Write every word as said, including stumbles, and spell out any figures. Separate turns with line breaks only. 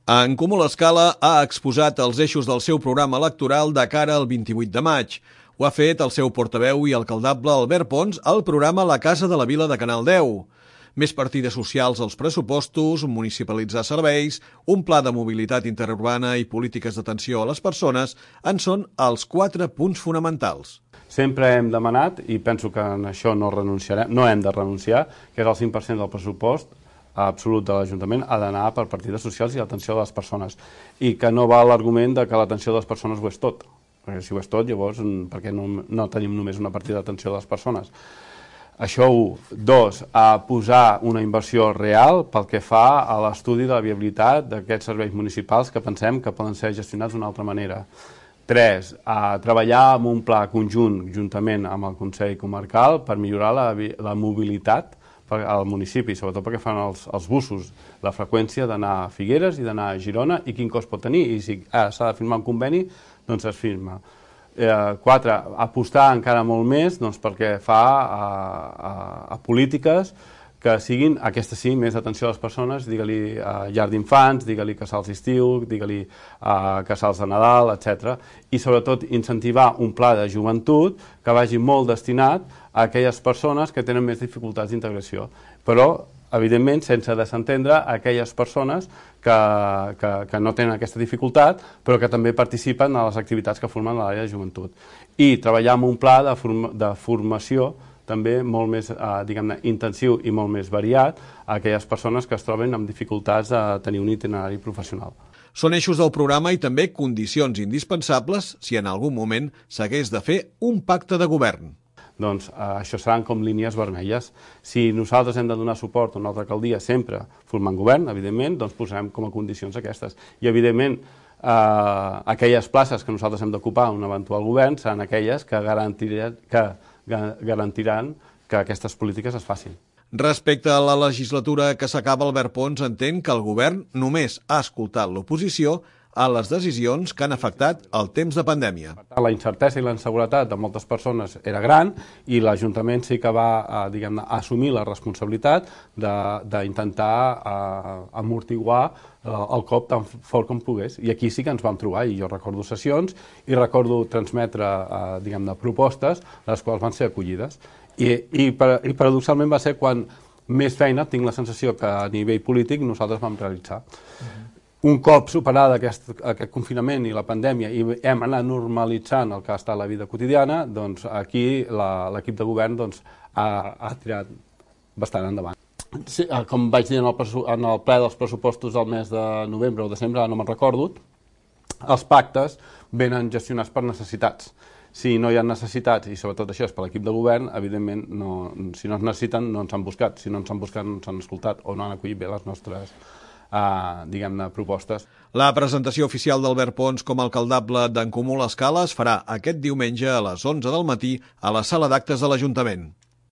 En Comú l'Escala ha exposat els eixos del seu programa electoral de cara al vint-i-vuit de maig. Ho ha fet el seu portaveu i alcaldable Albert Pons al programa La Casa de la Vila de Canal deu. Més partides socials als pressupostos, municipalitzar serveis, un pla de mobilitat interurbana i polítiques d'atenció a les persones en són els quatre punts fonamentals.
Sempre hem demanat, i penso que en això no renunciarem, no hem de renunciar, que és el cinc per cent del pressupost absolut de l'Ajuntament ha d'anar per partides socials i l'atenció de les persones. I que no val l'argument de que l'atenció de les persones ho és tot. Perquè si ho és tot, llavors, per què no, no tenim només una partida d'atenció de les persones? Això, un. Dos, a posar una inversió real pel que fa a l'estudi de la viabilitat d'aquests serveis municipals que pensem que poden ser gestionats d'una altra manera. Tres, a treballar amb un pla conjunt, juntament amb el Consell Comarcal, per millorar la, la mobilitat al municipi, sobretot perquè fan els, els busos, la freqüència d'anar a Figueres i d'anar a Girona i quin cost pot tenir, i si ah, s'ha de firmar un conveni, doncs es firma. Eh, quatre, apostar encara molt més doncs, perquè fa a, a, a polítiques que siguin, aquestes sí, més atenció a les persones, digue-li a llar d'infants, digue-li casals d'estiu, digue-li a casals de Nadal, etcètera. I sobretot incentivar un pla de joventut que vagi molt destinat a aquelles persones que tenen més dificultats d'integració. Però, evidentment, sense desentendre aquelles persones que, que, que no tenen aquesta dificultat, però que també participen a les activitats que formen l'àrea de joventut. I treballar amb un pla de, form de formació també molt més, eh, diguem-ne, intensiu i molt més variat a aquelles persones que es troben amb dificultats de tenir un itinerari professional.
Són eixos del programa i també condicions indispensables si en algun moment s'hagués de fer un pacte de govern.
Doncs eh, això seran com línies vermelles. Si nosaltres hem de donar suport a una altra alcaldia sempre formant govern, evidentment, doncs posarem com a condicions aquestes. I, evidentment, eh, aquelles places que nosaltres hem d'ocupar un eventual govern seran aquelles que garantiran que garantiran que aquestes polítiques es facin.
Respecte a la legislatura que s'acaba, Albert Pons entén que el govern només ha escoltat l'oposició a les decisions que han afectat el temps de pandèmia.
La incertesa i la inseguretat de moltes persones era gran i l'Ajuntament sí que va diguem-ne, assumir la responsabilitat d'intentar amortiguar el cop tan fort com pogués. I aquí sí que ens vam trobar, i jo recordo sessions i recordo transmetre diguem-ne, propostes, les quals van ser acollides. I, i, i paradoxalment va ser quan més feina, tinc la sensació que a nivell polític nosaltres vam realitzar. Uh-huh. Un cop superada aquest, aquest confinament i la pandèmia i hem anat normalitzant el que ha estat la vida quotidiana, doncs aquí l'equip de govern doncs, ha, ha tirat bastant endavant. Sí, com vaig dir en el, en el ple dels pressupostos del mes de novembre o desembre, no me'n recordo, els pactes venen gestionats per necessitats. Si no hi ha necessitats, i sobretot això és per l'equip de govern, evidentment, no, si no es necessiten, no ens han buscat. Si no ens han buscat, no ens han escoltat o no han acollit bé les nostres Uh, diguem-ne, propostes.
La presentació oficial d'Albert Pons com a alcaldable d'en Comú l'Escala es farà aquest diumenge a les onze del matí a la sala d'actes de l'Ajuntament.